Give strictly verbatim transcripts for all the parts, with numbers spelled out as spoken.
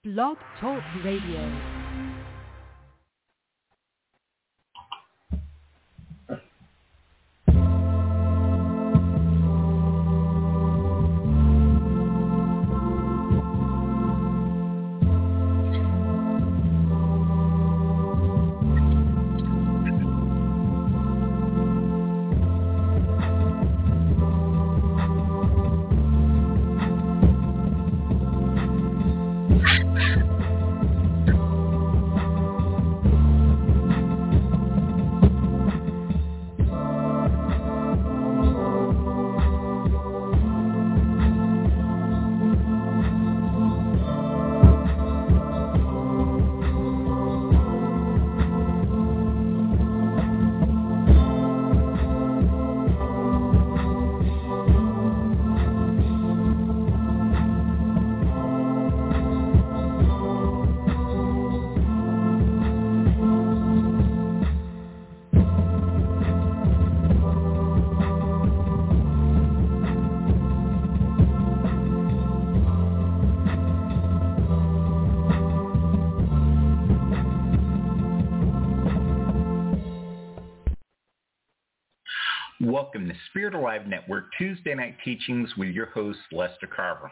Blog Talk Radio. Welcome to Spirit Alive Network Tuesday Night Teachings with your host, Lester Carver.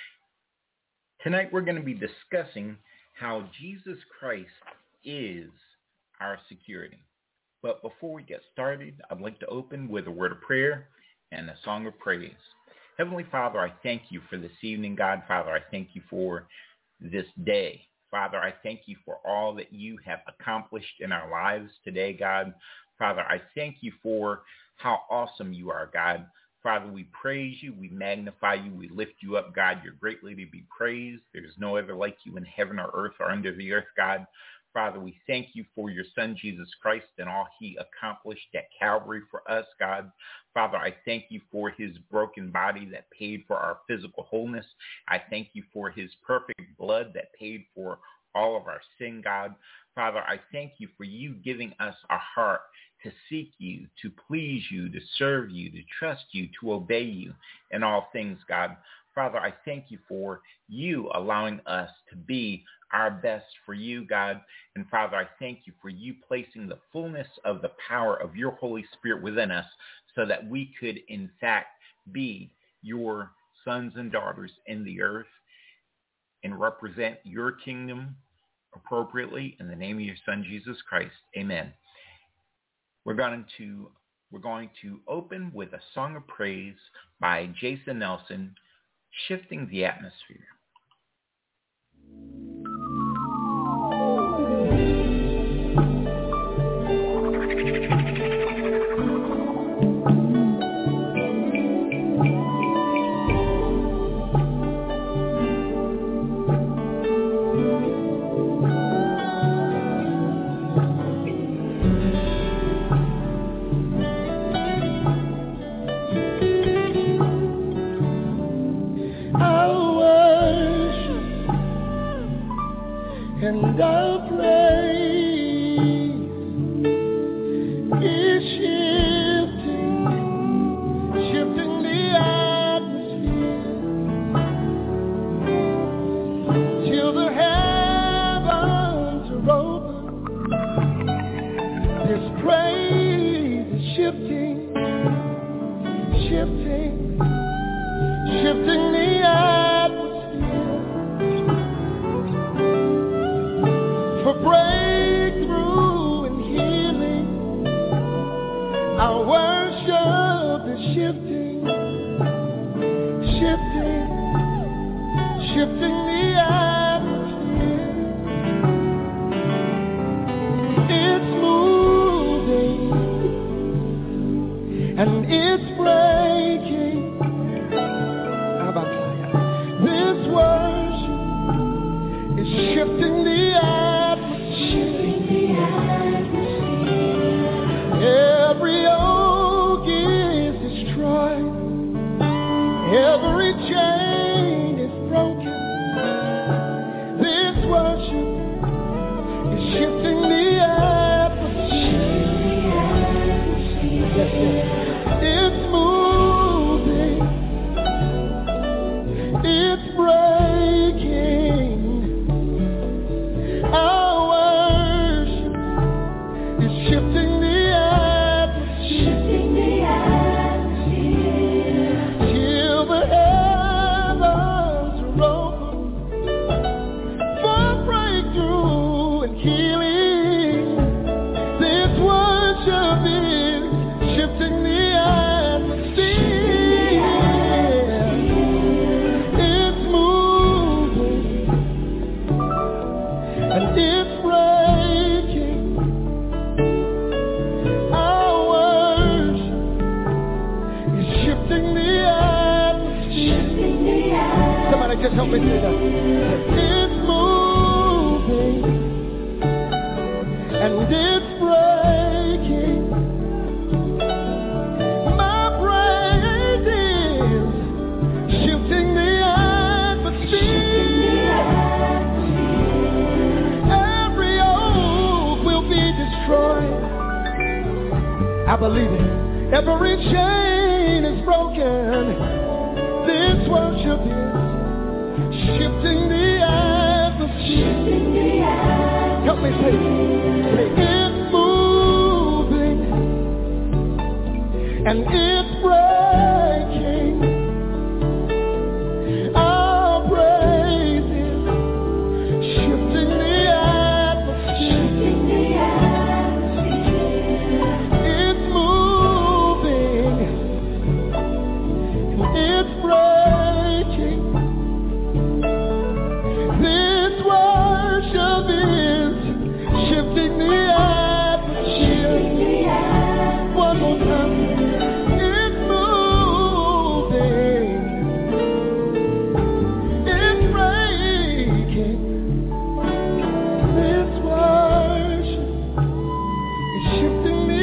Tonight we're going to be discussing how Jesus Christ is our security. But before we get started, I'd like to open with a word of prayer and a song of praise. Heavenly Father, I thank you for this evening, God. Father, I thank you for this day. Father, I thank you for all that you have accomplished in our lives today, God. Father, I thank you for how awesome you are, God. Father, we praise you, we magnify you, we lift you up, God. You're greatly to be praised. There's no other like you in heaven or earth or under the earth, God. Father, we thank you for your Son, Jesus Christ, and all he accomplished at Calvary for us, God. Father, I thank you for his broken body that paid for our physical wholeness. I thank you for his perfect blood that paid for all of our sin, God. Father, I thank you for you giving us a heart to seek you, to please you, to serve you, to trust you, to obey you in all things, God. Father, I thank you for you allowing us to be our best for you, God. And Father, I thank you for you placing the fullness of the power of your Holy Spirit within us so that we could, in fact, be your sons and daughters in the earth and represent your kingdom appropriately in the name of your Son, Jesus Christ. Amen. We're going to we're going to open with a song of praise by Jason Nelson, Shifting the Atmosphere. And our praise is shifting, shifting the atmosphere till the heavens are open. This praise is shifting, shifting, shifting the atmosphere. For breakthrough and healing, our worship is shifting, shifting, shifting the atmosphere. It's moving and it's breaking. How about that? This worship is shifting the atmosphere. Every yoke is destroyed, every chain is broken. This worship is shifting the atmosphere. Yes, yes. It's moving. It's moving and it's breaking. My praise is shifting the atmosphere. Every oak will be destroyed. I believe it. Every chain is broken. This worship is shifting the atmosphere. Shifting the atmosphere. Help me say it. Say it's moving and it's breaking. Our praise is shifting the atmosphere. Shifting the atmosphere. It's moving and it's breaking. This worship is shifting the atmosphere. One more time. It's moving. It's breaking. This worship is shifting the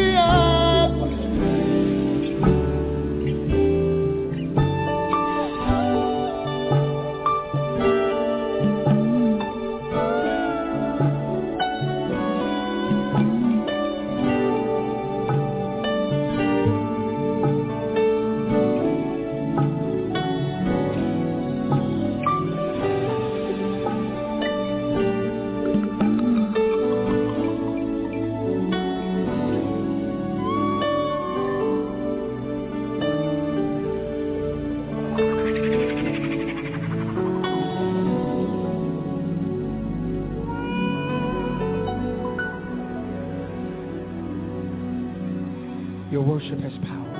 Your worship has power.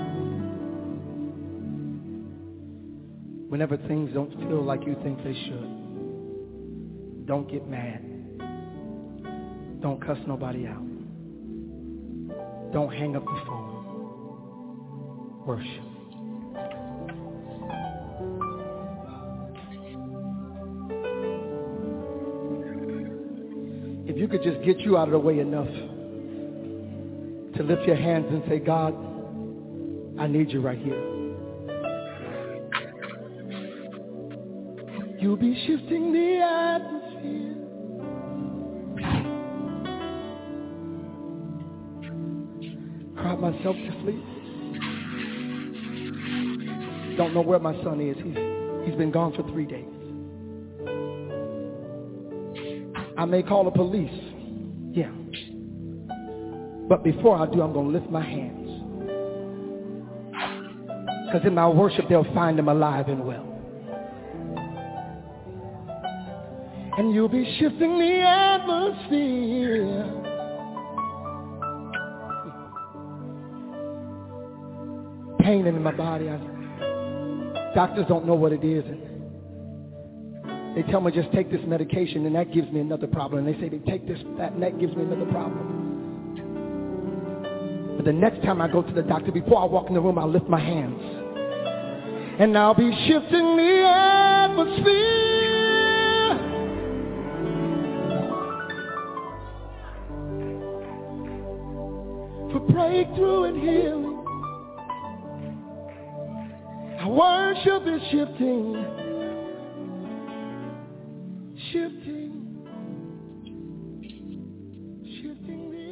Whenever things don't feel like you think they should, don't get mad. Don't cuss nobody out. Don't hang up the phone. Worship. If you could just get you out of the way enough to lift your hands and say, God, I need you right here. You'll be shifting the atmosphere. Cried myself to sleep. Don't know where my son is. He's, he's been gone for three days. I may call the police. Yeah. But before I do, I'm going to lift my hands. Because in my worship, they'll find him alive and well. And you'll be shifting the atmosphere. Pain in my body. I, doctors don't know what it is. And they tell me just take this medication and that gives me another problem. And they say they take this, that, and that gives me another problem. But the next time I go to the doctor, before I walk in the room, I'll lift my hands. And I'll be shifting the atmosphere. For breakthrough and healing. Our worship is shifting. Shifting. Shifting the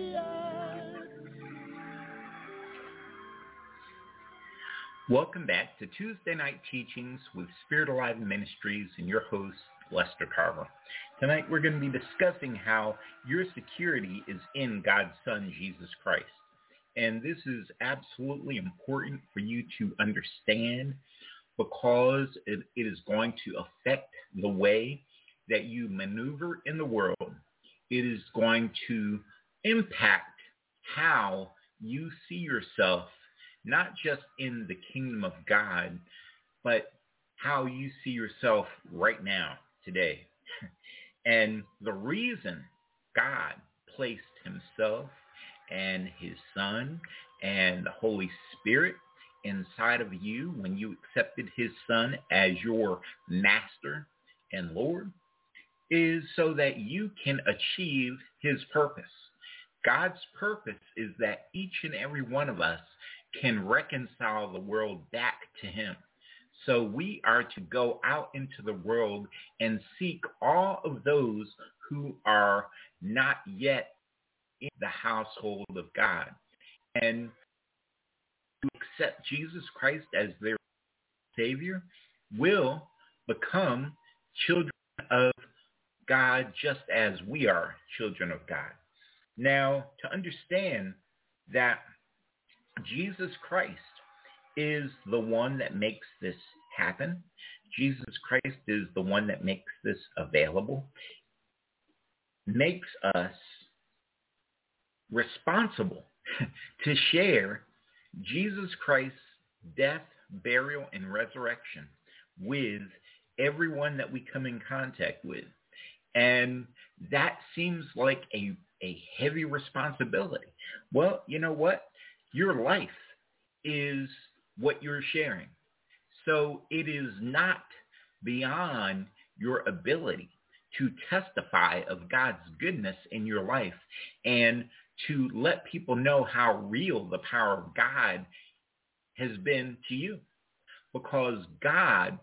Welcome back to Tuesday Night Teachings with Spirit Alive Ministries and your host, Lester Carver. Tonight we're going to be discussing how your security is in God's Son, Jesus Christ. And this is absolutely important for you to understand because it, it is going to affect the way that you maneuver in the world. It is going to impact how you see yourself, not just in the kingdom of God, but how you see yourself right now, today. And the reason God placed himself and his Son and the Holy Spirit inside of you when you accepted his Son as your master and Lord is so that you can achieve his purpose. God's purpose is that each and every one of us can reconcile the world back to him. So we are to go out into the world and seek all of those who are not yet in the household of God, and to accept Jesus Christ as their Savior will become children of God just as we are children of God. Now, to understand that Jesus Christ is the one that makes this happen, Jesus Christ is the one that makes this available, makes us responsible to share Jesus Christ's death, burial, and resurrection with everyone that we come in contact with. And that seems like a, a heavy responsibility. Well, you know what? Your life is what you're sharing. So it is not beyond your ability to testify of God's goodness in your life and to let people know how real the power of God has been to you. Because God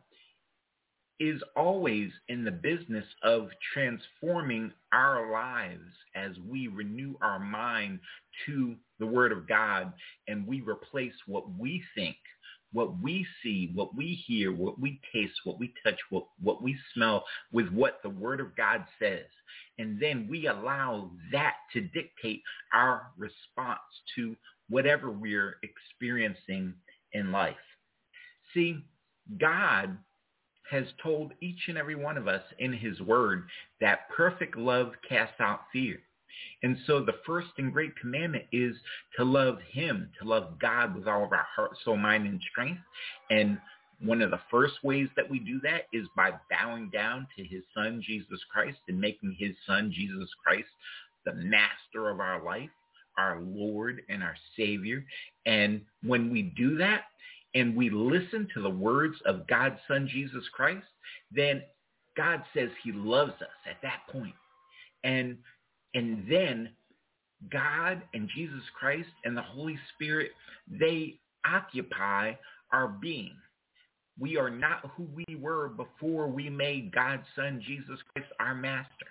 is always in the business of transforming our lives as we renew our mind to the Word of God and we replace what we think, what we see, what we hear, what we taste, what we touch, what, what we smell with what the Word of God says. And then we allow that to dictate our response to whatever we're experiencing in life. See, God has told each and every one of us in his word that perfect love casts out fear. And so the first and great commandment is to love him, to love God with all of our heart, soul, mind, and strength. And one of the first ways that we do that is by bowing down to his son, Jesus Christ, and making his son, Jesus Christ, the master of our life, our Lord and our Savior. And when we do that, and we listen to the words of God's Son, Jesus Christ, then God says he loves us at that point. And, and then God and Jesus Christ and the Holy Spirit, they occupy our being. We are not who we were before we made God's Son, Jesus Christ, our master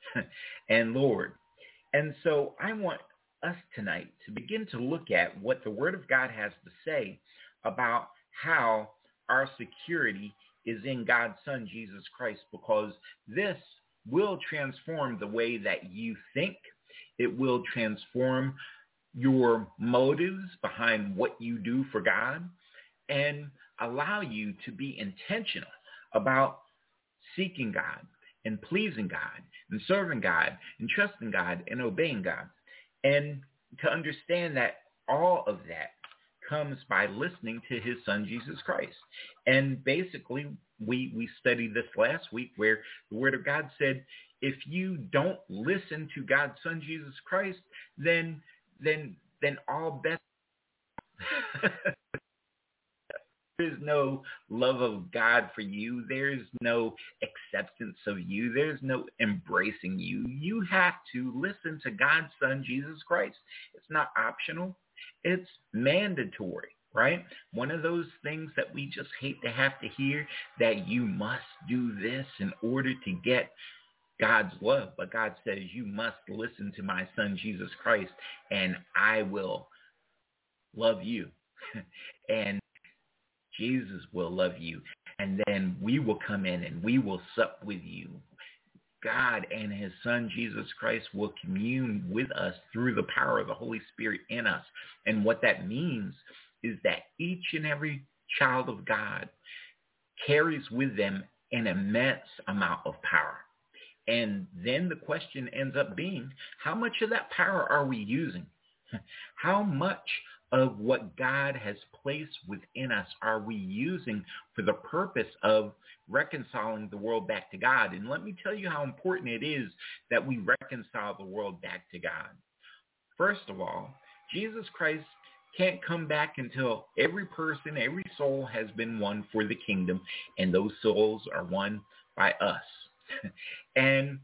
and Lord. And so I want us tonight to begin to look at what the Word of God has to say about how our security is in God's Son, Jesus Christ, because this will transform the way that you think. It will transform your motives behind what you do for God and allow you to be intentional about seeking God and pleasing God and serving God and trusting God and obeying God. And to understand that all of that comes by listening to his son, Jesus Christ. And basically, we, we studied this last week where the Word of God said, if you don't listen to God's Son, Jesus Christ, then, then, then all bets There's no love of God for you. There's no acceptance of you. There's no embracing you. You have to listen to God's Son, Jesus Christ. It's not optional. It's mandatory, right? One of those things that we just hate to have to hear, that you must do this in order to get God's love. But God says you must listen to my Son, Jesus Christ, and I will love you. And Jesus will love you. And then we will come in and we will sup with you. God and his Son, Jesus Christ, will commune with us through the power of the Holy Spirit in us. And what that means is that each and every child of God carries with them an immense amount of power. And then the question ends up being, how much of that power are we using? How much of what God has placed within us are we using for the purpose of reconciling the world back to God? And let me tell you how important it is that we reconcile the world back to God. First of all, Jesus Christ can't come back until every person, every soul has been won for the kingdom, and those souls are won by us. And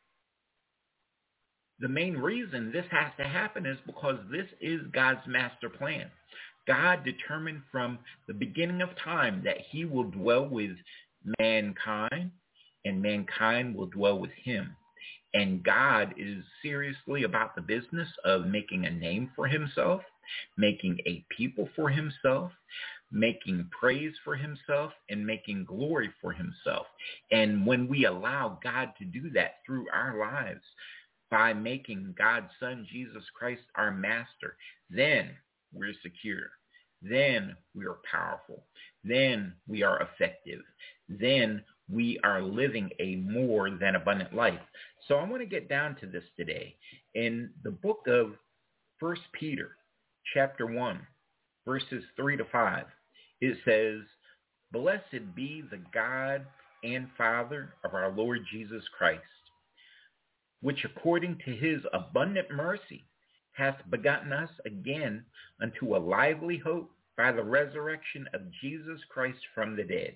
the main reason this has to happen is because this is God's master plan. God determined from the beginning of time that he will dwell with mankind and mankind will dwell with him. And God is seriously about the business of making a name for himself, making a people for himself, making praise for himself, and making glory for himself. And when we allow God to do that through our lives by making God's Son, Jesus Christ, our master, then we're secure. Then we are powerful. Then we are effective. Then we are living a more than abundant life. So I want to get down to this today. In the book of First Peter, chapter one, verses three to five, it says, "Blessed be the God and Father of our Lord Jesus Christ, which according to his abundant mercy hath begotten us again unto a lively hope by the resurrection of Jesus Christ from the dead,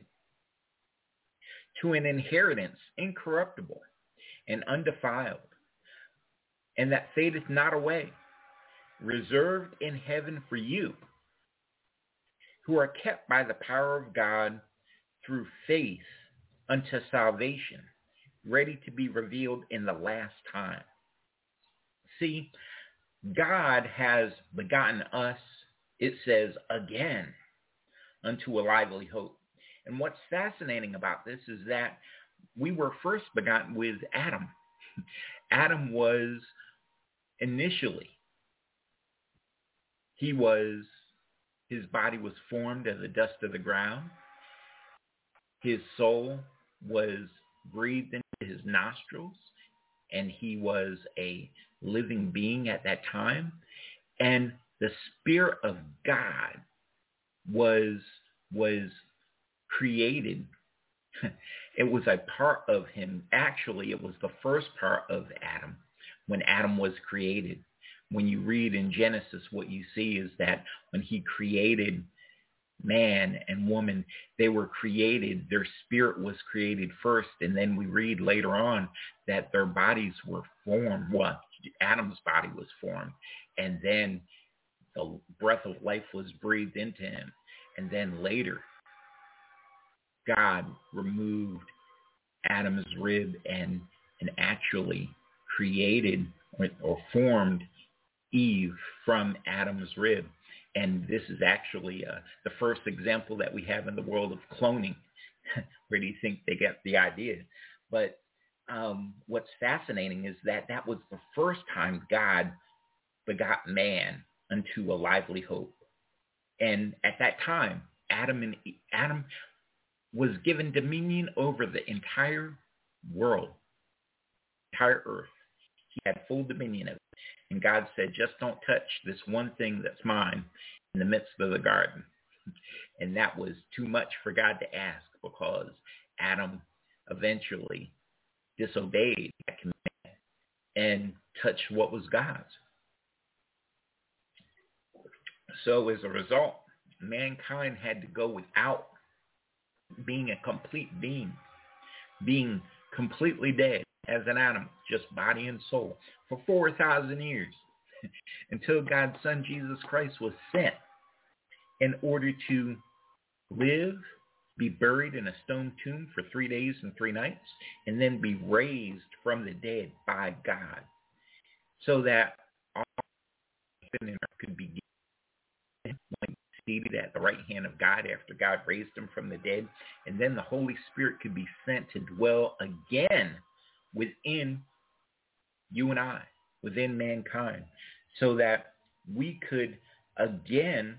to an inheritance incorruptible and undefiled, and that fadeth not away, reserved in heaven for you, who are kept by the power of God through faith unto salvation, ready to be revealed in the last time." See, God has begotten us, it says, again, unto a lively hope. And what's fascinating about this is that we were first begotten with Adam. Adam was initially, he was, his body was formed as the dust of the ground. His soul was breathed into his nostrils, and he was a living being at that time. And the Spirit of God was, was created. It was a part of him. Actually, it was the first part of Adam when Adam was created. When you read in Genesis, what you see is that when he created man and woman, they were created, their spirit was created first, and then we read later on that their bodies were formed. Well, Adam's body was formed, and then the breath of life was breathed into him, and then later God removed Adam's rib and and actually created or, or formed Eve from Adam's rib. And this is actually uh, the first example that we have in the world of cloning. Where do you think they get the idea? But um, what's fascinating is that that was the first time God begot man unto a lively hope. And at that time, Adam and Adam was given dominion over the entire world, entire earth. He had full dominion of it. And God said, just don't touch this one thing that's mine in the midst of the garden. And that was too much for God to ask, because Adam eventually disobeyed that command and touched what was God's. So as a result, mankind had to go without being a complete being, being completely dead as an animal, just body and soul, for four thousand years, until God's Son, Jesus Christ, was sent in order to live, be buried in a stone tomb for three days and three nights, and then be raised from the dead by God, so that all could be seated at the right hand of God after God raised him from the dead, and then the Holy Spirit could be sent to dwell again within you and I, within mankind, so that we could again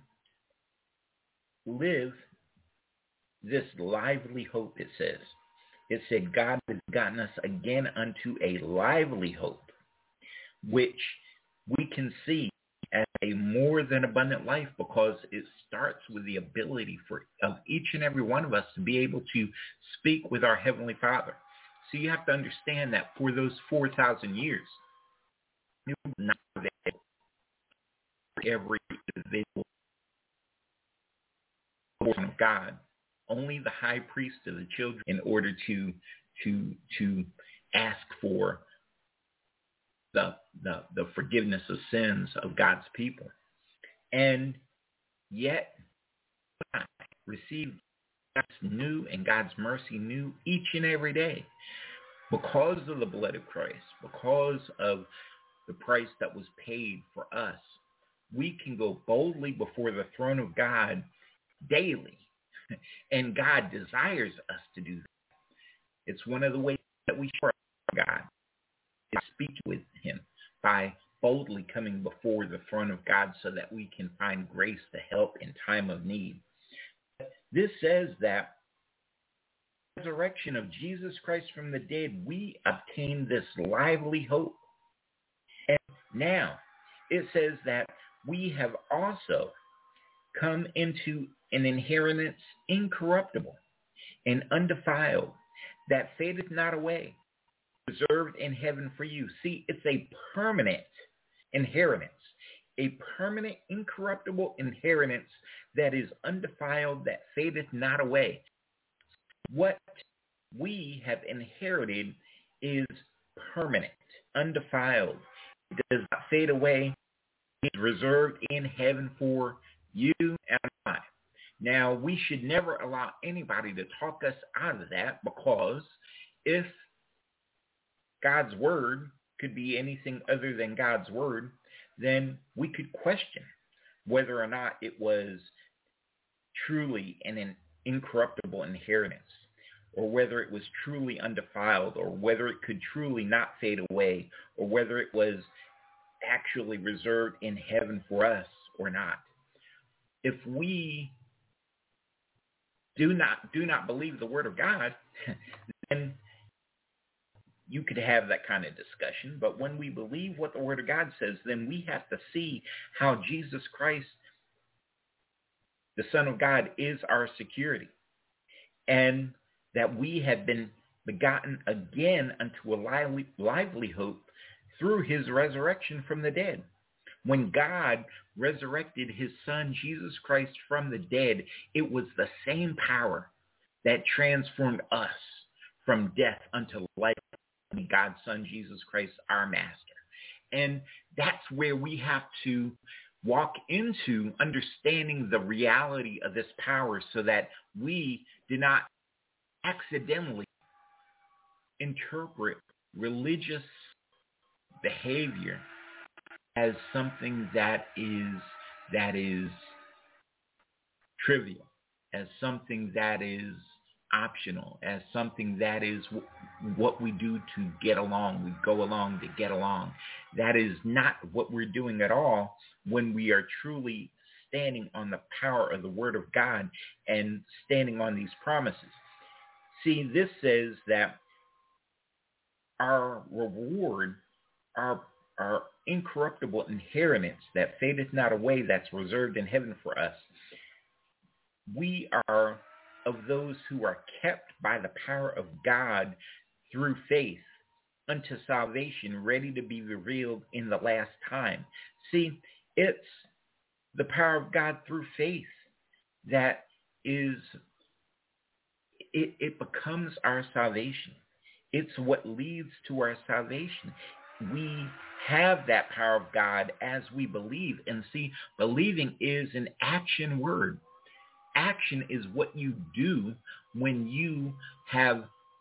live this lively hope, it says. It said God has gotten us again unto a lively hope, which we can see as a more than abundant life, because it starts with the ability for of each and every one of us to be able to speak with our Heavenly Father. So you have to understand that for those four thousand years, it was not available for every individual of God. Only the high priest of the children, in order to to to ask for the the, the forgiveness of sins of God's people. And yet I receive God's new and God's mercy new each and every day because of the blood of Christ, because of the price that was paid for us. We can go boldly before the throne of God daily, and God desires us to do that. It's one of the ways that we show God is speak with him by boldly coming before the throne of God so that we can find grace to help in time of need. This says that the resurrection of Jesus Christ from the dead, we obtain this lively hope. And now it says that we have also come into an inheritance incorruptible and undefiled, that fadeth not away, reserved in heaven for you. See, it's a permanent inheritance, a permanent incorruptible inheritance that is undefiled, that fadeth not away. What we have inherited is permanent, undefiled. It does not fade away. It's reserved in heaven for you and I. Now, we should never allow anybody to talk us out of that, because if God's word could be anything other than God's word, then we could question whether or not it was truly an incorruptible inheritance, or whether it was truly undefiled, or whether it could truly not fade away, or whether it was actually reserved in heaven for us or not. If we do not do not believe the word of God, then you could have that kind of discussion. But when we believe what the word of God says, then we have to see how Jesus Christ, the Son of God, is our security, and that we have been begotten again unto a lively, lively hope through his resurrection from the dead. When God resurrected his Son, Jesus Christ, from the dead, it was the same power that transformed us from death unto life, God's Son, Jesus Christ, our Master. And that's where we have to walk into understanding the reality of this power, so that we do not accidentally interpret religious behavior as something that is that is trivial, as something that is optional, as something that is w- what we do to get along. We go along to get along. That is not what we're doing at all when we are truly standing on the power of the Word of God and standing on these promises. See, this says that our reward, our our incorruptible inheritance that fadeth not away, that's reserved in heaven for us, we are of those who are kept by the power of God through faith unto salvation, ready to be revealed in the last time. See, it's the power of God through faith that is, it, it becomes our salvation. It's what leads to our salvation. We have that power of God as we believe. And see, believing is an action word. Action is what you do when you have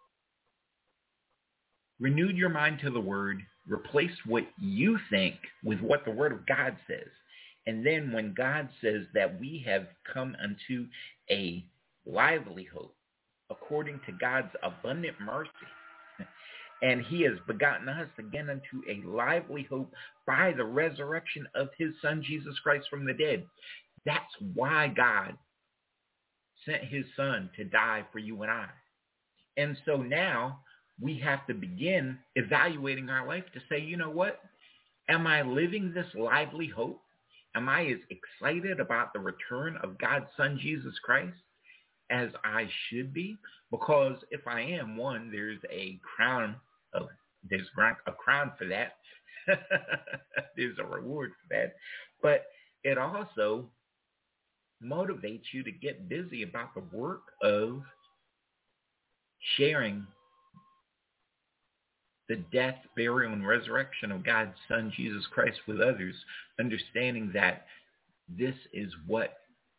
renewed your mind to the word, replaced what you think with what the word of God says. And then when God says that we have come unto a lively hope, according to God's abundant mercy, and he has begotten us again unto a lively hope by the resurrection of his Son, Jesus Christ, from the dead. That's why God sent his Son to die for you and I. And so now we have to begin evaluating our life to say, you know what? Am I living this lively hope? Am I as excited about the return of God's Son, Jesus Christ, as I should be? Because if I am, one, there's a crown of, there's a crown for that. There's a reward for that. But it also motivates you to get busy about the work of sharing the death, burial, and resurrection of God's Son, Jesus Christ, with others, understanding that this is what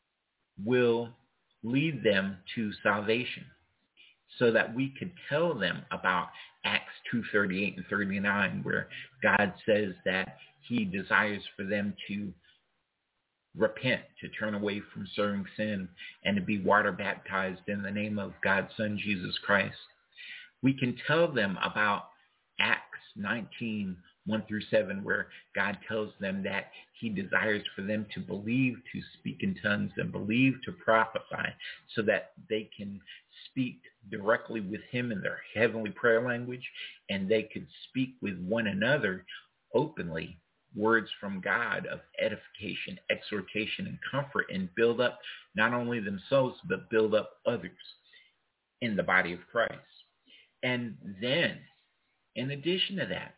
will lead them to salvation, so that we could tell them about Acts two thirty-eight and thirty-nine, where God says that he desires for them to repent, to turn away from serving sin, and to be water baptized in the name of God's Son, Jesus Christ. We can tell them about Acts nineteen, one through seven, where God tells them that he desires for them to believe to speak in tongues and believe to prophesy, so that they can speak directly with him in their heavenly prayer language, and they could speak with one another openly words from God of edification, exhortation, and comfort, and build up not only themselves, but build up others in the body of Christ. And then, in addition to that,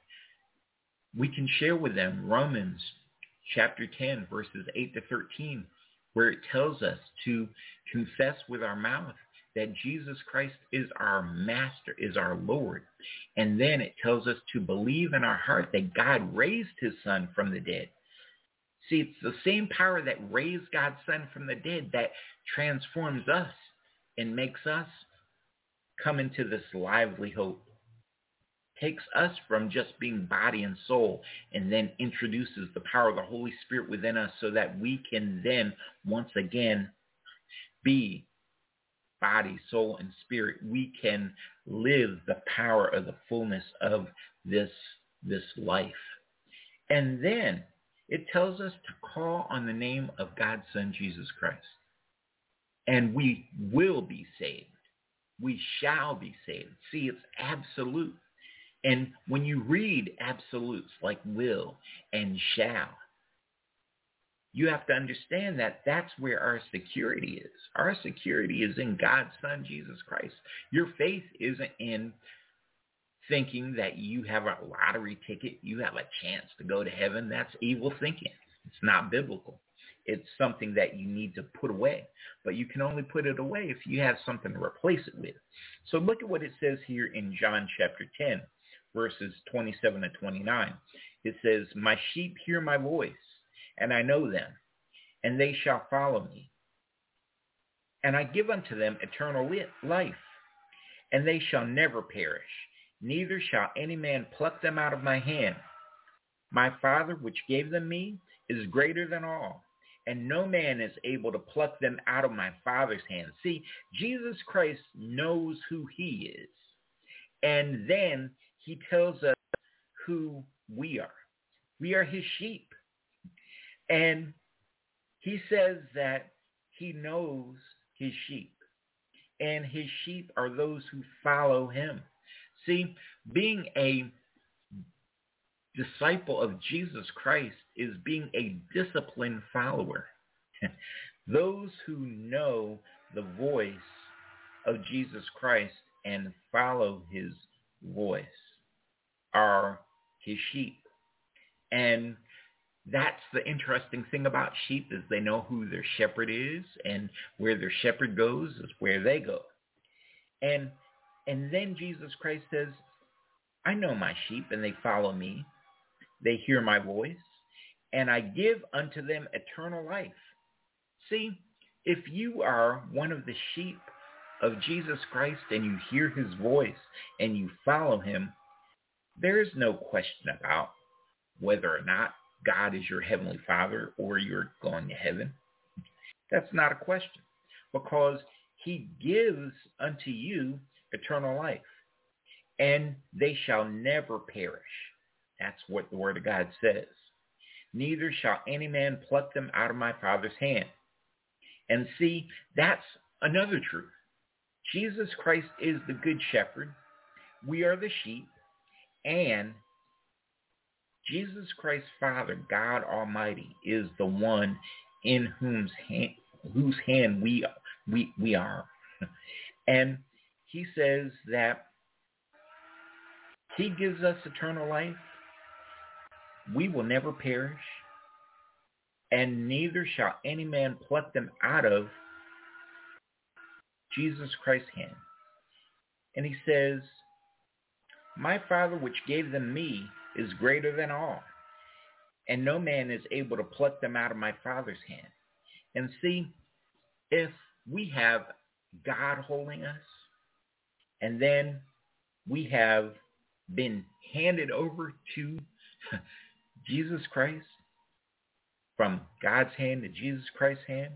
we can share with them Romans chapter ten, verses eight to thirteen, where it tells us to confess with our mouth that Jesus Christ is our master, is our Lord. And then it tells us to believe in our heart that God raised his Son from the dead. See, it's the same power that raised God's Son from the dead that transforms us and makes us come into this lively hope. Takes us from just being body and soul, and then introduces the power of the Holy Spirit within us, so that we can then once again be body, soul, and spirit. We can live the power of the fullness of this, this life. And then it tells us to call on the name of God's Son, Jesus Christ. And we will be saved. We shall be saved. See, it's absolute. And when you read absolutes like will and shall, you have to understand that that's where our security is. Our security is in God's Son, Jesus Christ. Your faith isn't in thinking that you have a lottery ticket, you have a chance to go to heaven. That's evil thinking. It's not biblical. It's something that you need to put away. But you can only put it away if you have something to replace it with. So look at what it says here in John chapter ten, verses twenty-seven to twenty-nine. It says, "My sheep hear my voice, and I know them, and they shall follow me. And I give unto them eternal life, and they shall never perish, neither shall any man pluck them out of my hand. My Father, which gave them me, is greater than all, and no man is able to pluck them out of my Father's hand." See, Jesus Christ knows who he is. And then he tells us who we are. We are his sheep. And he says that he knows his sheep. And his sheep are those who follow him. See, being a disciple of Jesus Christ is being a disciplined follower. Those who know the voice of Jesus Christ and follow his voice are his sheep. And that's the interesting thing about sheep, is they know who their shepherd is, and where their shepherd goes is where they go. And and then Jesus Christ says, "I know my sheep, and they follow me. They hear my voice, and I give unto them eternal life." See, if you are one of the sheep of Jesus Christ and you hear his voice and you follow him, there is no question about whether or not God is your heavenly Father or you're going to heaven. That's not a question, because he gives unto you eternal life, and they shall never perish. That's what the word of God says. Neither shall any man pluck them out of my Father's hand. And see, that's another truth. Jesus Christ is the good shepherd. We are the sheep. And Jesus Christ's Father, God Almighty, is the one in whose hand, whose hand we, we, we are. And he says that he gives us eternal life. We will never perish, and neither shall any man pluck them out of Jesus Christ's hand. And he says, my Father which gave them me is greater than all, and no man is able to pluck them out of my Father's hand. And see, if we have God holding us, and then we have been handed over to Jesus Christ, from God's hand to Jesus Christ's hand,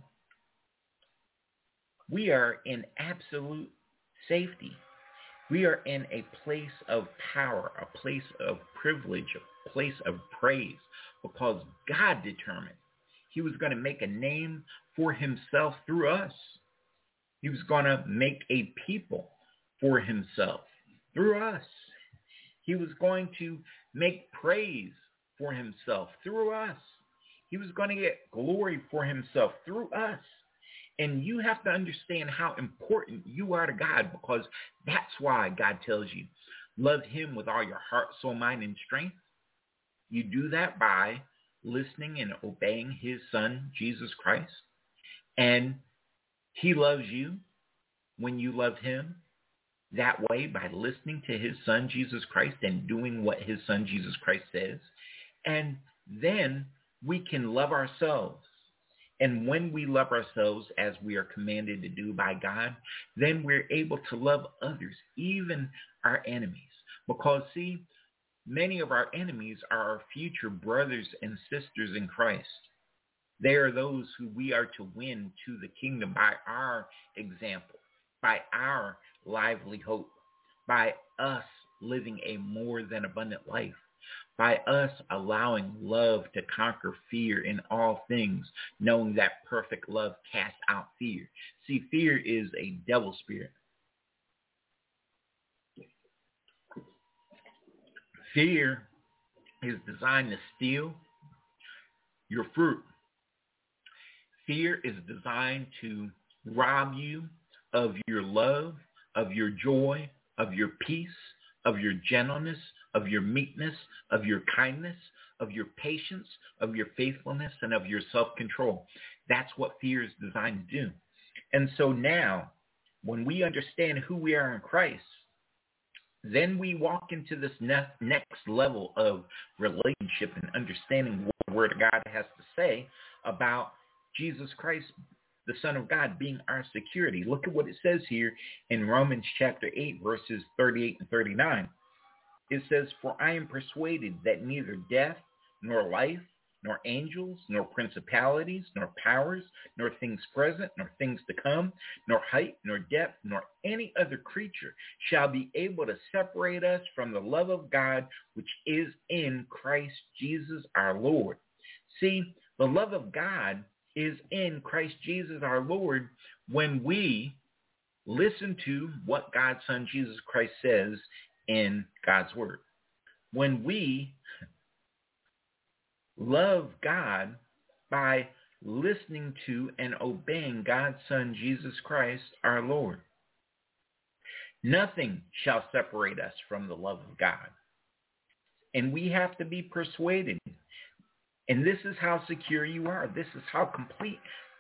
we are in absolute safety. We are in a place of power, a place of privilege, a place of praise, because God determined he was going to make a name for himself through us. He was going to make a people for himself through us. He was going to make praise for himself through us. He was going to get glory for himself through us. And you have to understand how important you are to God, because that's why God tells you, love him with all your heart, soul, mind, and strength. You do that by listening and obeying his son, Jesus Christ. And he loves you when you love him that way, by listening to his son, Jesus Christ, and doing what his son, Jesus Christ says. And then we can love ourselves. And when we love ourselves as we are commanded to do by God, then we're able to love others, even our enemies. Because, see, many of our enemies are our future brothers and sisters in Christ. They are those who we are to win to the kingdom by our example, by our lively hope, by us living a more than abundant life, by us allowing love to conquer fear in all things, knowing that perfect love casts out fear. See, fear is a devil spirit. Fear is designed to steal your fruit. Fear is designed to rob you of your love, of your joy, of your peace, of your gentleness, of your meekness, of your kindness, of your patience, of your faithfulness, and of your self-control. That's what fear is designed to do. And so now, when we understand who we are in Christ, then we walk into this ne- next level of relationship and understanding what the Word of God has to say about Jesus Christ, the Son of God, being our security. Look at what it says here in Romans chapter eight, verses thirty-eight and thirty-nine. It says, "For I am persuaded that neither death, nor life, nor angels, nor principalities, nor powers, nor things present, nor things to come, nor height, nor depth, nor any other creature shall be able to separate us from the love of God, which is in Christ Jesus our Lord." See, the love of God is in Christ Jesus our Lord when we listen to what God's Son Jesus Christ says in God's Word. When we love God by listening to and obeying God's Son Jesus Christ our Lord. Nothing shall separate us from the love of God. And we have to be persuaded. And this is how secure you are. This is how complete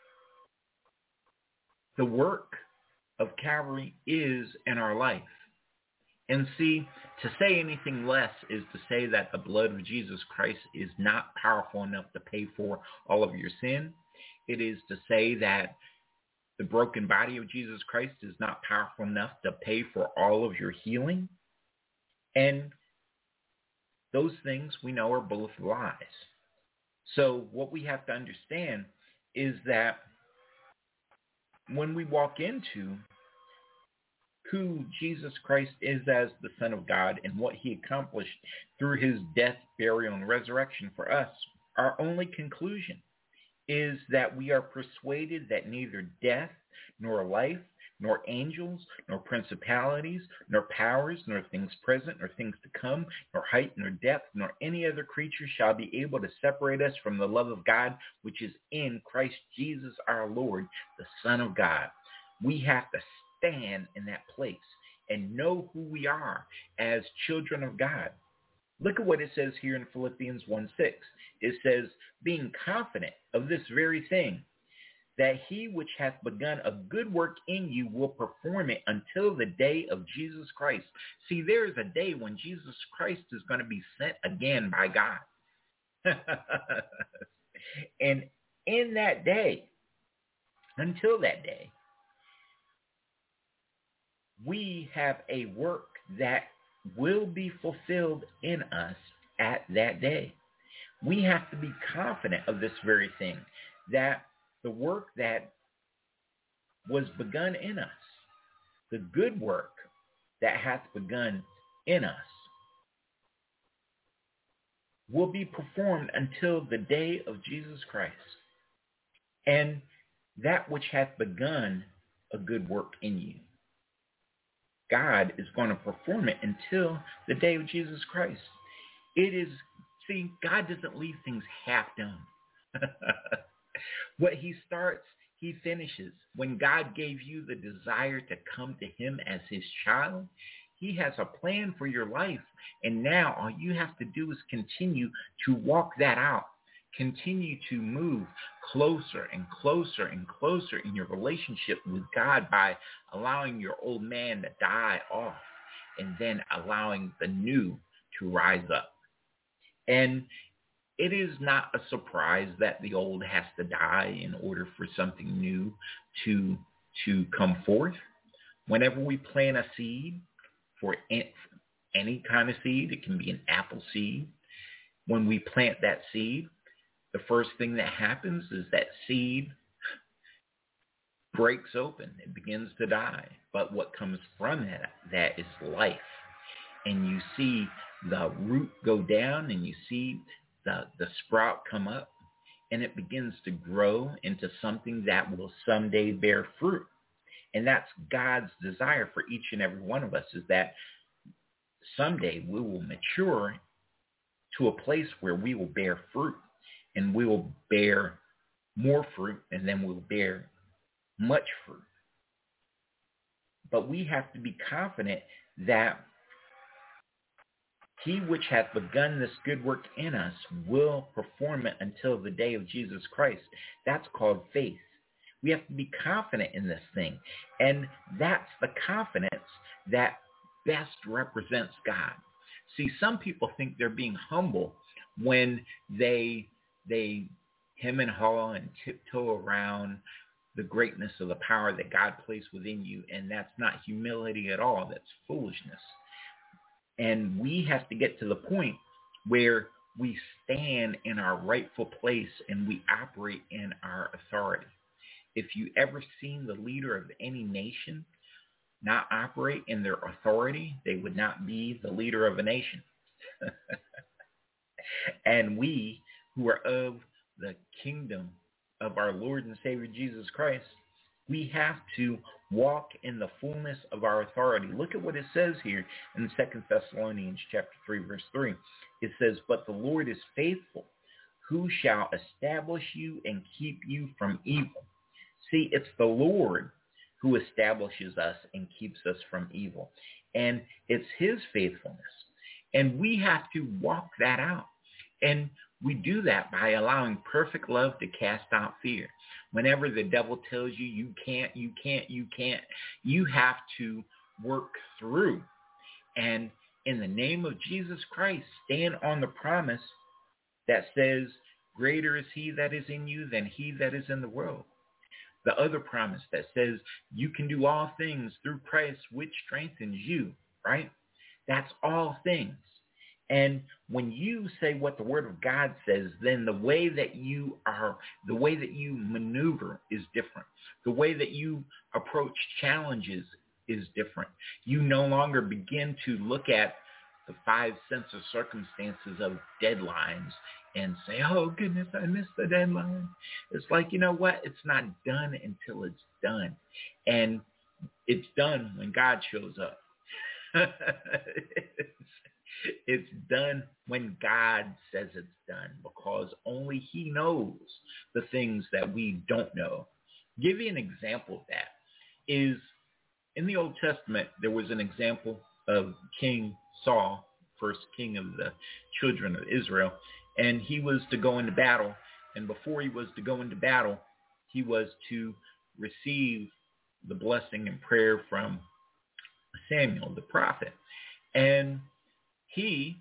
the work of Calvary is in our life. And see, to say anything less is to say that the blood of Jesus Christ is not powerful enough to pay for all of your sin. It is to say that the broken body of Jesus Christ is not powerful enough to pay for all of your healing. And those things we know are both lies. So what we have to understand is that when we walk into who Jesus Christ is as the Son of God and what he accomplished through his death, burial, and resurrection for us, our only conclusion is that we are persuaded that neither death, nor life, nor angels, nor principalities, nor powers, nor things present, nor things to come, nor height, nor depth, nor any other creature shall be able to separate us from the love of God, which is in Christ Jesus our Lord, the Son of God. We have to stand in that place and know who we are as children of God. Look at what it says here in Philippians one six. It says, being confident of this very thing, that he which hath begun a good work in you will perform it until the day of Jesus Christ. See, there is a day when Jesus Christ is going to be sent again by God. And in that day, until that day, we have a work that will be fulfilled in us at that day. We have to be confident of this very thing, that the work that was begun in us, the good work that hath begun in us, will be performed until the day of Jesus Christ. And that which hath begun a good work in you, God is going to perform it until the day of Jesus Christ. It is, see, God doesn't leave things half done. What he starts, he finishes. When God gave you the desire to come to him as his child, he has a plan for your life. And now all you have to do is continue to walk that out. Continue to move closer and closer and closer in your relationship with God by allowing your old man to die off and then allowing the new to rise up. And it is not a surprise that the old has to die in order for something new to, to come forth. Whenever we plant a seed, for any kind of seed, it can be an apple seed. When we plant that seed, the first thing that happens is that seed breaks open. It begins to die. But what comes from that, that is life. And you see the root go down and you see the, the sprout come up. And it begins to grow into something that will someday bear fruit. And that's God's desire for each and every one of us, is that someday we will mature to a place where we will bear fruit, and we will bear more fruit, and then we'll bear much fruit. But we have to be confident that he which hath begun this good work in us will perform it until the day of Jesus Christ. That's called faith. We have to be confident in this thing. And that's the confidence that best represents God. See, some people think they're being humble when they they hem and haw and tiptoe around the greatness of the power that God placed within you. And that's not humility at all. That's foolishness. And we have to get to the point where we stand in our rightful place and we operate in our authority. If you ever seen the leader of any nation not operate in their authority, they would not be the leader of a nation. And we who are of the kingdom of our Lord and Savior Jesus Christ, we have to walk in the fullness of our authority. Look at what it says here in Second Thessalonians chapter three, verse three. It says, "But the Lord is faithful, who shall establish you and keep you from evil." See, it's the Lord who establishes us and keeps us from evil. And it's his faithfulness. And we have to walk that out. And we do that by allowing perfect love to cast out fear. Whenever the devil tells you, you can't, you can't, you can't, you have to work through. And in the name of Jesus Christ, stand on the promise that says, greater is he that is in you than he that is in the world. The other promise that says you can do all things through Christ, which strengthens you, right? That's all things. And when you say what the Word of God says, then the way that you are, the way that you maneuver is different. The way that you approach challenges is different. You no longer begin to look at the five sense of circumstances of deadlines and say, oh, goodness, I missed the deadline. It's like, you know what? It's not done until it's done. And it's done when God shows up. it's, it's done when God says it's done, because only he knows the things that we don't know. Give you an example of that is in the Old Testament, there was an example of King Saul, first king of the children of Israel. And he was to go into battle. And before he was to go into battle, he was to receive the blessing and prayer from Samuel, the prophet. And he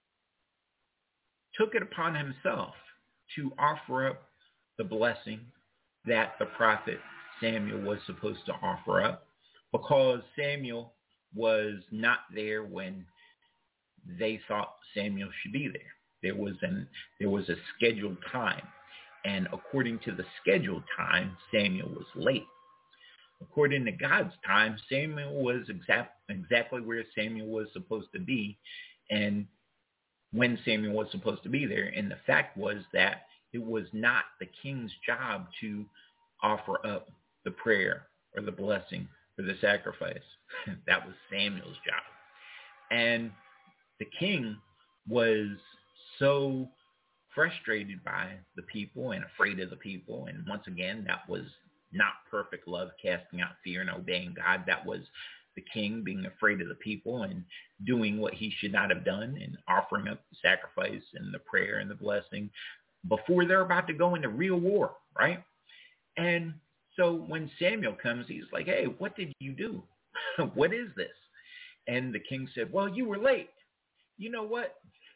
took it upon himself to offer up the blessing that the prophet Samuel was supposed to offer up, because Samuel was not there when they thought Samuel should be there. There was an there was a scheduled time, and according to the scheduled time, Samuel was late. According to God's time, Samuel was exact, exactly where Samuel was supposed to be, and when Samuel was supposed to be there. And the fact was that it was not the king's job to offer up the prayer or the blessing or the sacrifice. That was Samuel's job. And the king was so frustrated by the people and afraid of the people. And once again, that was not perfect love, casting out fear and obeying God. That was the king being afraid of the people and doing what he should not have done and offering up the sacrifice and the prayer and the blessing before they're about to go into real war, right? And so when Samuel comes, he's like, hey, what did you do? What is this? And the king said, well, you were late. You know what?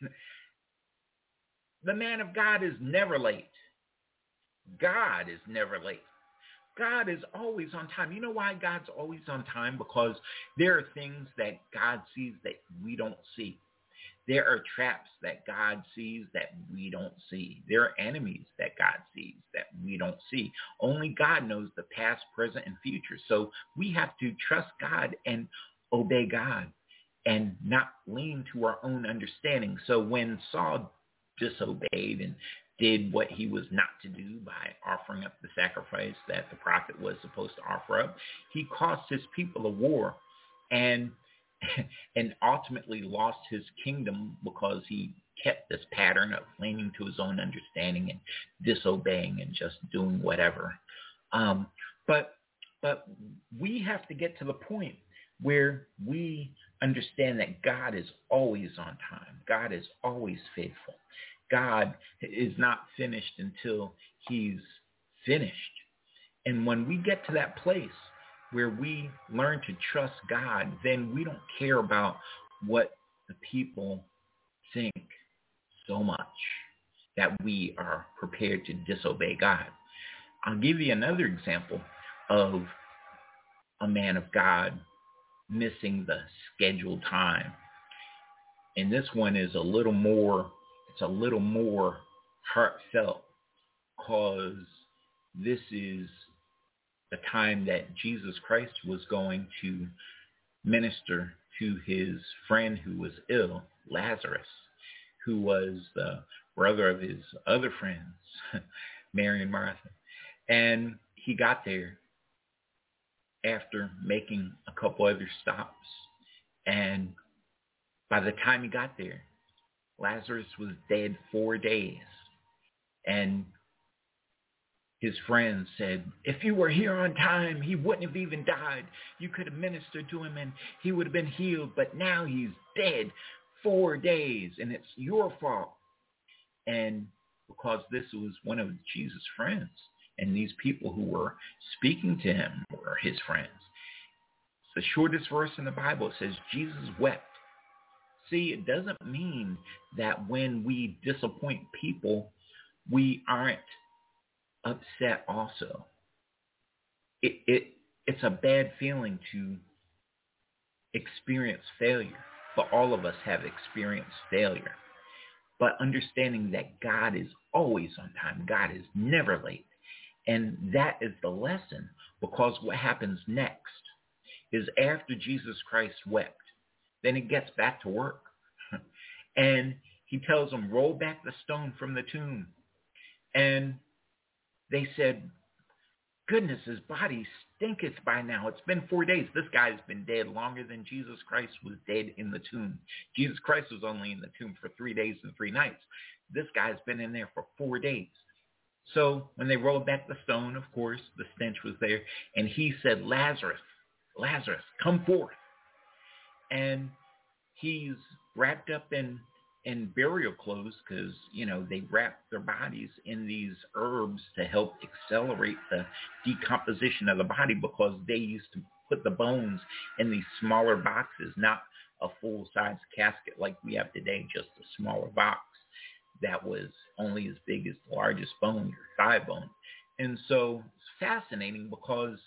The man of God is never late. God is never late. God is always on time. You know why God's always on time? Because there are things that God sees that we don't see. There are traps that God sees that we don't see. There are enemies that God sees that we don't see. Only God knows the past, present, and future. So we have to trust God and obey God and not lean to our own understanding. So when Saul disobeyed and did what he was not to do by offering up the sacrifice that the prophet was supposed to offer up, he cost his people a war and and ultimately lost his kingdom because he kept this pattern of leaning to his own understanding and disobeying and just doing whatever. Um, but but we have to get to the point where we understand that God is always on time. God is always faithful. God is not finished until he's finished. And when we get to that place where we learn to trust God, then we don't care about what the people think so much that we are prepared to disobey God. I'll give you another example of a man of God missing the scheduled time. And this one is a little more, it's a little more heartfelt, because this is the time that Jesus Christ was going to minister to his friend who was ill, Lazarus, who was the brother of his other friends, Mary and Martha. And he got there after making a couple other stops. And by the time he got there, Lazarus was dead four days. And his friends said, if you were here on time, he wouldn't have even died. You could have ministered to him and he would have been healed. But now he's dead four days and it's your fault. And because this was one of Jesus' friends, and these people who were speaking to him were his friends. It's the shortest verse in the Bible. It says Jesus wept. See, it doesn't mean that when we disappoint people, we aren't upset also. It, it it's a bad feeling to experience failure, but all of us have experienced failure. But understanding that God is always on time, God is never late. And that is the lesson, because what happens next is after Jesus Christ wept, then he gets back to work. And he tells them, roll back the stone from the tomb. And they said, goodness, his body stinketh by now. It's been four days. This guy's been dead longer than Jesus Christ was dead in the tomb. Jesus Christ was only in the tomb for three days and three nights. This guy's been in there for four days. So when they rolled back the stone, of course, the stench was there. And he said, Lazarus, Lazarus, come forth. And he's wrapped up in, in burial clothes because, you know, they wrapped their bodies in these herbs to help accelerate the decomposition of the body, because they used to put the bones in these smaller boxes, not a full-size casket like we have today, just a smaller box that was only as big as the largest bone, your thigh bone. And so it's fascinating because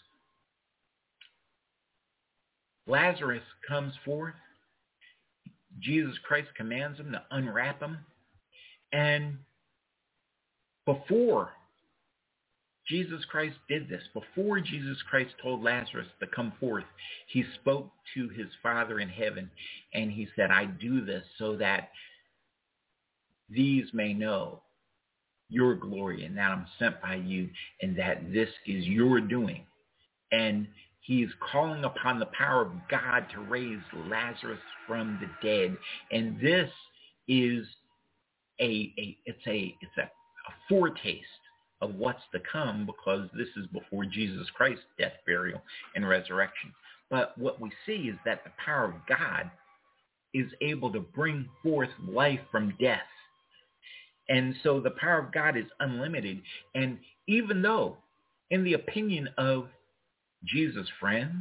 Lazarus comes forth. Jesus Christ commands him to unwrap him. And before Jesus Christ did this, before Jesus Christ told Lazarus to come forth, he spoke to his Father in heaven, and he said, I do this so that these may know your glory, and that I'm sent by you, and that this is your doing. And he's calling upon the power of God to raise Lazarus from the dead. And this is a, a it's a it's a, a foretaste of what's to come, because this is before Jesus Christ's death, burial, and resurrection. But what we see is that the power of God is able to bring forth life from death. And so the power of God is unlimited. And even though, in the opinion of Jesus' friends,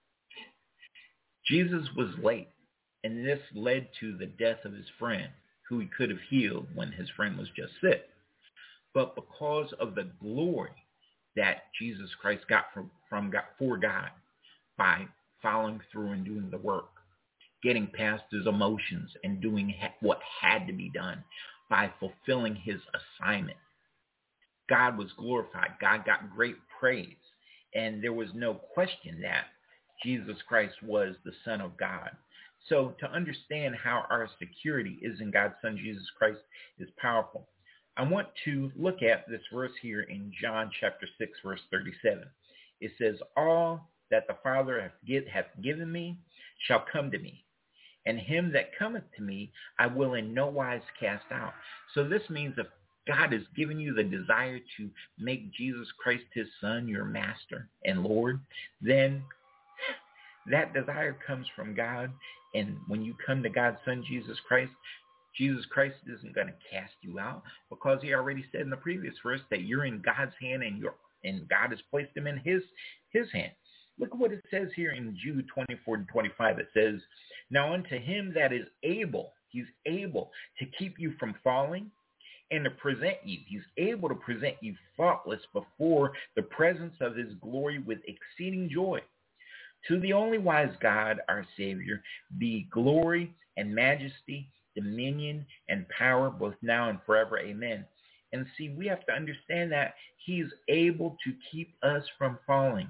Jesus was late, and this led to the death of his friend, who he could have healed when his friend was just sick. But because of the glory that Jesus Christ got from, from God, for God, by following through and doing the work, getting past his emotions and doing ha- what had to be done, by fulfilling his assignment, God was glorified. God got great praise. And there was no question that Jesus Christ was the Son of God. So to understand how our security is in God's Son, Jesus Christ, is powerful. I want to look at this verse here in John chapter six, verse thirty-seven. It says, all that the Father hath given me shall come to me, and him that cometh to me I will in no wise cast out. So this means if God has given you the desire to make Jesus Christ his Son, your master and Lord, then that desire comes from God. And when you come to God's Son, Jesus Christ, Jesus Christ isn't going to cast you out, because he already said in the previous verse that you're in God's hand, and you're and God has placed him in his his hand. Look at what it says here in Jude twenty-four to twenty-five. It says, now unto him that is able, he's able to keep you from falling and to present you. He's able to present you faultless before the presence of his glory with exceeding joy. To the only wise God, our Savior, be glory and majesty, dominion and power, both now and forever. Amen. And see, we have to understand that he's able to keep us from falling.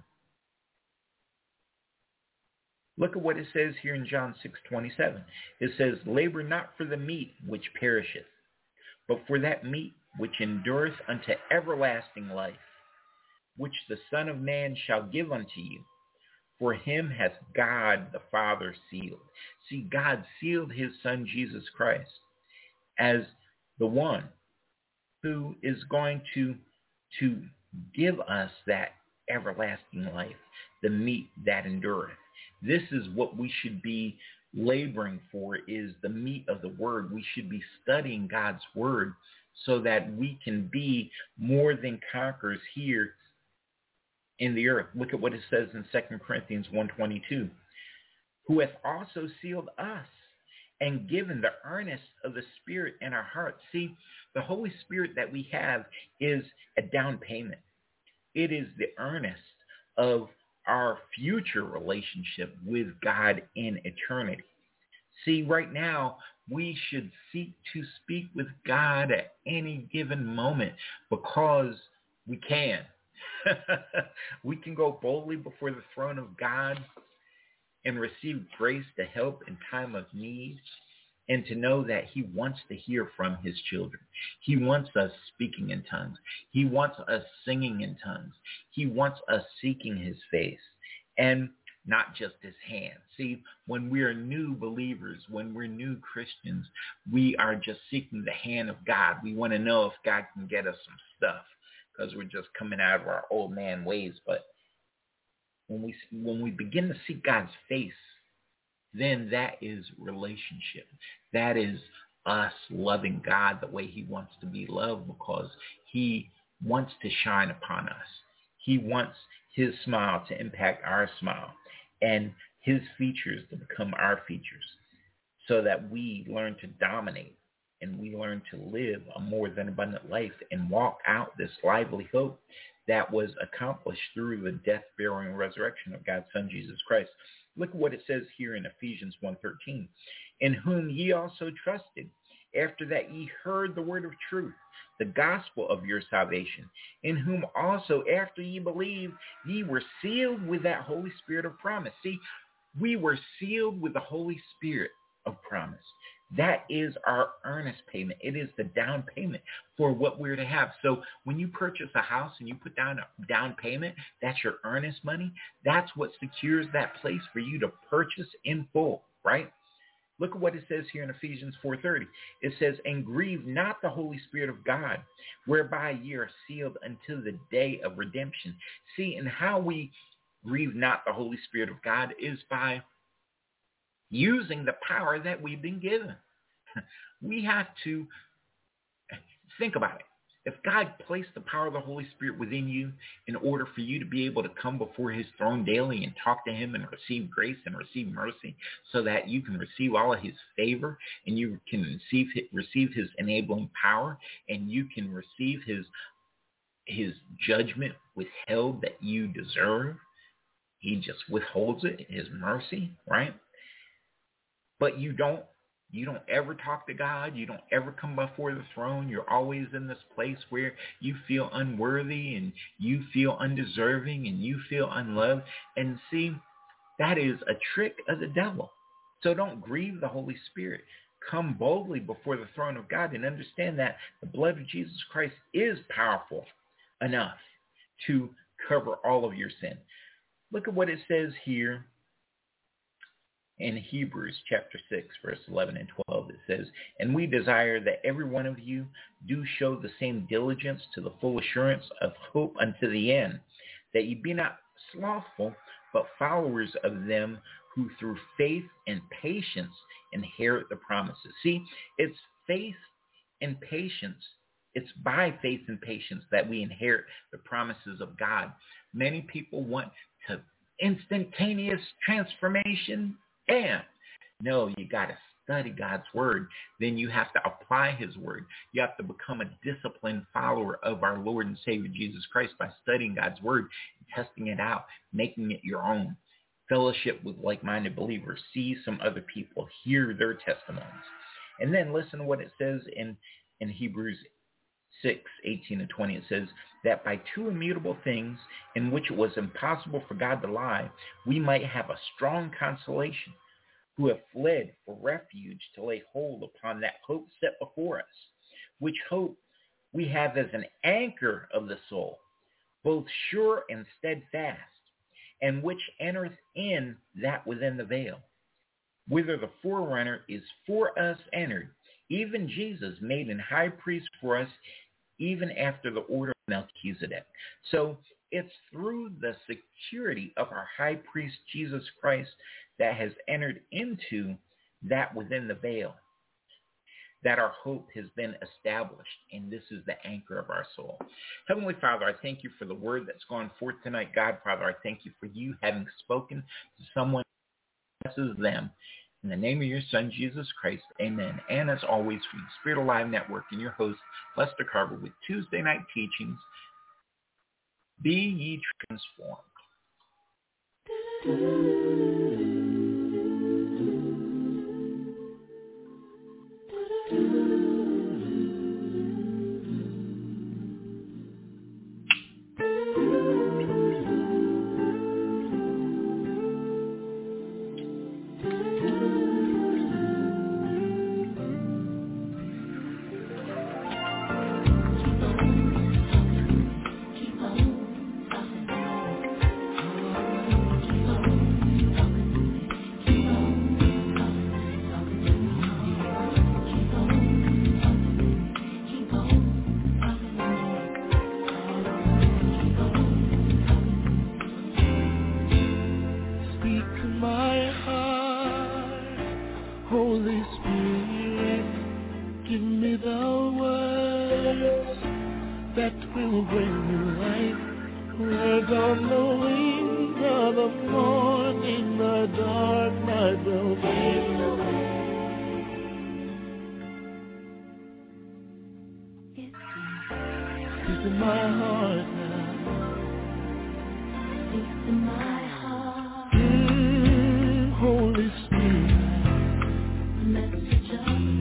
Look at what it says here in John six twenty-seven. It says, labor not for the meat which perisheth, but for that meat which endureth unto everlasting life, which the Son of Man shall give unto you. For him hath God the Father sealed. See, God sealed his Son, Jesus Christ, as the one who is going to, to give us that everlasting life, the meat that endureth. This is what we should be laboring for, is the meat of the word. We should be studying God's word so that we can be more than conquerors here in the earth. Look at what it says in Second Corinthians one twenty-two. Who hath also sealed us and given the earnest of the Spirit in our hearts. See, the Holy Spirit that we have is a down payment. It is the earnest of our future relationship with God in eternity. See, right now, we should seek to speak with God at any given moment, because we can. We can go boldly before the throne of God and receive grace to help in time of need, and to know that he wants to hear from his children. He wants us speaking in tongues. He wants us singing in tongues. He wants us seeking his face and not just his hand. See, when we are new believers, when we're new Christians, we are just seeking the hand of God. We want to know if God can get us some stuff, because we're just coming out of our old man ways. But when we when we begin to seek God's face, then that is relationship. That is us loving God the way he wants to be loved, because he wants to shine upon us. He wants his smile to impact our smile and his features to become our features, so that we learn to dominate and we learn to live a more than abundant life and walk out this lively hope that was accomplished through the death, burial, and resurrection of God's Son, Jesus Christ. Look at what it says here in Ephesians one thirteen. In whom ye also trusted, after that ye heard the word of truth, the gospel of your salvation, in whom also after ye believed, ye were sealed with that Holy Spirit of promise. See, we were sealed with the Holy Spirit of promise. That is our earnest payment. It is the down payment for what we're to have. So when you purchase a house and you put down a down payment, that's your earnest money. That's what secures that place for you to purchase in full, right? Look at what it says here in Ephesians four thirty. It says, and grieve not the Holy Spirit of God, whereby ye are sealed until the day of redemption. See, and how we grieve not the Holy Spirit of God is by using the power that we've been given. We have to think about it. If God placed the power of the Holy Spirit within you in order for you to be able to come before his throne daily and talk to him and receive grace and receive mercy, so that you can receive all of his favor and you can receive receive his enabling power, and you can receive his his judgment withheld that you deserve. He just withholds it, his mercy, right? But you don't You don't ever talk to God. You don't ever come before the throne. You're always in this place where you feel unworthy and you feel undeserving and you feel unloved. And see, that is a trick of the devil. So don't grieve the Holy Spirit. Come boldly before the throne of God and understand that the blood of Jesus Christ is powerful enough to cover all of your sin. Look at what it says here in Hebrews chapter six, verse eleven and twelve. It says, and we desire that every one of you do show the same diligence to the full assurance of hope unto the end, that ye be not slothful, but followers of them who through faith and patience inherit the promises. See, it's faith and patience. It's by faith and patience that we inherit the promises of God. Many people want to instantaneous transformation. And no, you got to study God's word. Then you have to apply his word. You have to become a disciplined follower of our Lord and Savior Jesus Christ by studying God's word, testing it out, making it your own. Fellowship with like-minded believers. See some other people. Hear their testimonies. And then listen to what it says in, in Hebrews six, eighteen and twenty. It says that by two immutable things in which it was impossible for God to lie, we might have a strong consolation, who have fled for refuge to lay hold upon that hope set before us, which hope we have as an anchor of the soul, both sure and steadfast, and which entereth in that within the veil, whither the forerunner is for us entered, even Jesus made an high priest for us, even after the order of Melchizedek. So it's through the security of our high priest, Jesus Christ, that has entered into that within the veil, that our hope has been established, and this is the anchor of our soul. Heavenly Father, I thank you for the word that's gone forth tonight. God, Father, I thank you for you having spoken to someone who blesses them. In the name of your Son, Jesus Christ, amen. And as always, from the Spirit Alive Network and your host, Lester Carver, with Tuesday Night Teachings, be ye transformed. Give me the words that will bring me life. Words on the wings of the morning, the dark night will fade away. Speak to my heart now. Speak to my heart. Mm, Holy Spirit. Message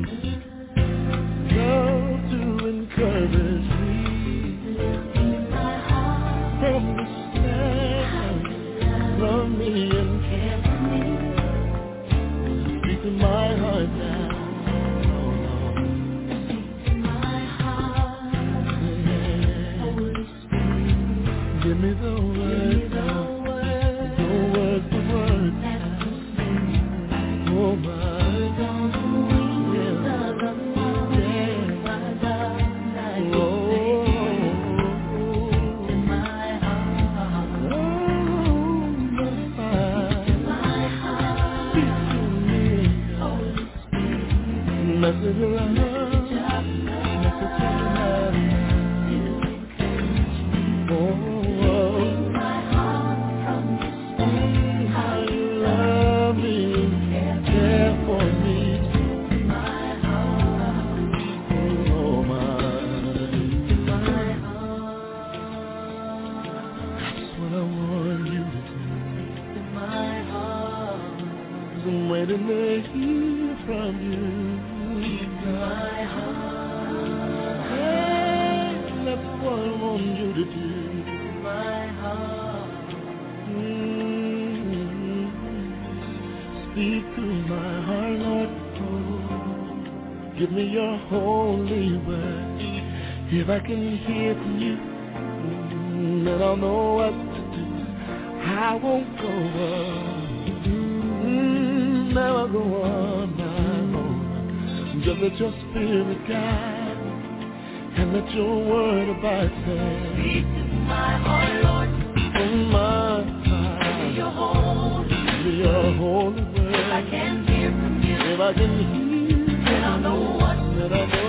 of love to encourage me. Lifting my heart from the stand. Love me and care for me. Speak to my heart now. Give me the words, the words, the words, the words. Oh my, on the wings of the morning, my dark oh, in my heart, oh my heart, speak to me, Holy Spirit, message of love, message of love. Waiting to hear from you. My heart. Hey, that's what I want you to do. My heart. Mm-hmm. Speak to my heart, Lord. Oh, give me your holy word. If I can hear from you, mm, then I'll know what to do. I won't go on. Never go on my own. Just let your spirit guide and let your word abide there. Speak to my heart, Lord. In my heart. Give me your holy, give me your holy word. If I can hear from you, if I can hear, then I'll know what, then I'll know